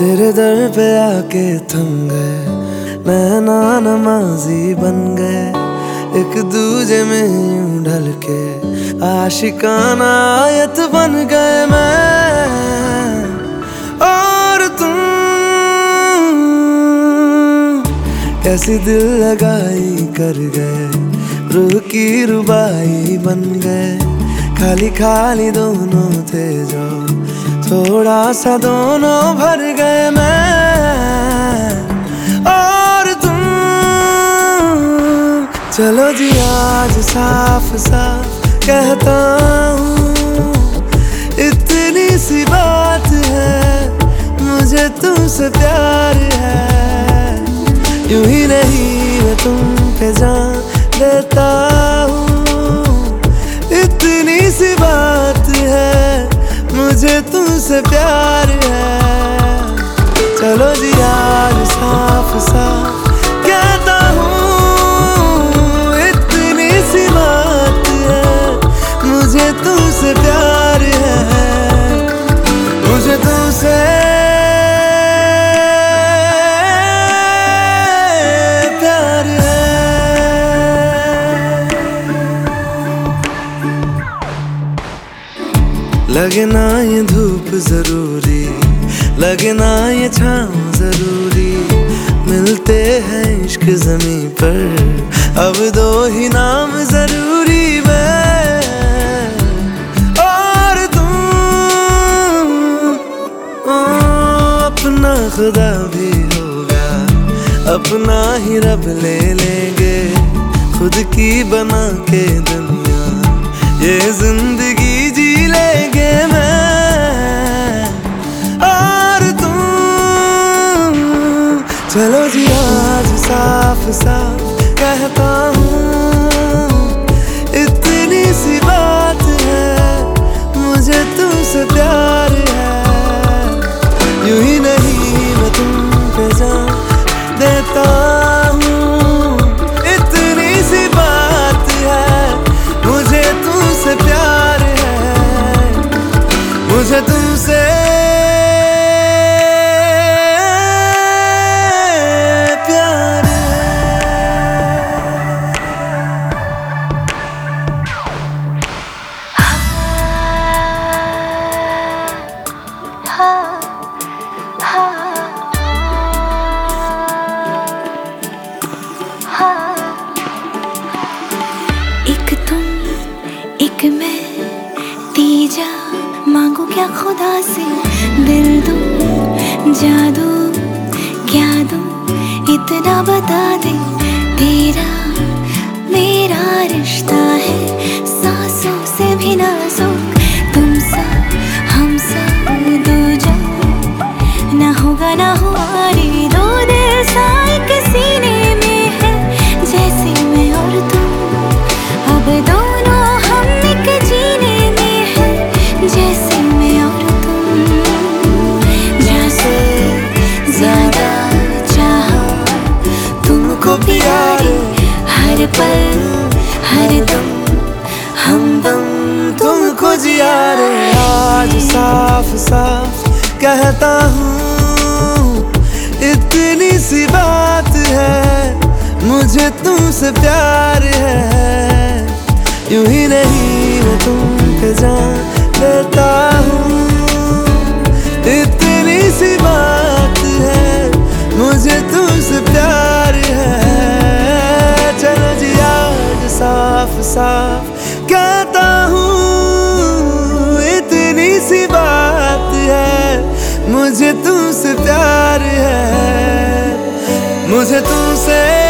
तेरे दर पे आके थम गए, नैना नमाजी बन गए, एक दूजे में यूं ढल के आशिकाना आयत बन गए मैं और तुम। कैसी दिल लगाई कर गए, रूह की रुबाई बन गए, खाली खाली दोनों थे जो थोड़ा सा दोनों भर गए मैं और तुम। चलो जी आज साफ साफ कहता हूँ, इतनी सी बात है, मुझे तुमसे प्यार है। यूं ही नहीं मैं तुम पे जान देता हूँ, इतनी सी बात है, मुझे तुमसे प्यार है। चलो जी आज साफ साफ कहता हूँ, इतनी सी बात है, मुझे तुमसे प्यार है, मुझे तुमसे प्यार है। लगे ना ये धूप जरूरी, लगे ना ये छाँव जरूरी, मिलते हैं इश्क ज़मीं पर, अब दो ही नाम जरूरी मैं और तुम। अपना खुदा भी होगा, अपना ही रब ले लेंगे, खुद की बना के दुनिया ये जिंदगी जी लेंगे मैं और तुम। चलो जी आज साफ साफ कहता हूँ, इतनी सी बात है, मुझे तुमसे प्यार है। यूं ही नहीं मैं तुम पे जान देता हूँ, इतनी सी बात है, मुझे तुमसे प्यार है, मुझे तुमसे प्यार एक तुम एक मैं, तीजा मांगू क्या खुदा से, दिल दूं जादू क्या दूं, इतना बता दे, तेरा मेरा रिश्ता है सांसों से भी नाजुक, तुम सा हम सा दो जा, ना होगा ना हुआ रे दो दिल सा एक सीने में है, जैसे मैं और तुम अब दोनों हम एक जीने में है, जैसे मैं और तुम। जैसे ज्यादा चाहा तुमको प्यारे, हर पल हर दम हमदम तुमको जिया रे। आज साफ साफ कहता हूँ, इतनी सी बात है, मुझे तुमसे प्यार है। यूं ही नहीं मैं तुम पे जान देता हूँ, इतनी सी बात है, मुझे तुमसे प्यार है। चलो जी आज साफ साफ कहता हूँ, इतनी सी बात है, मुझे तुमसे प्यार है, मुझे तुमसे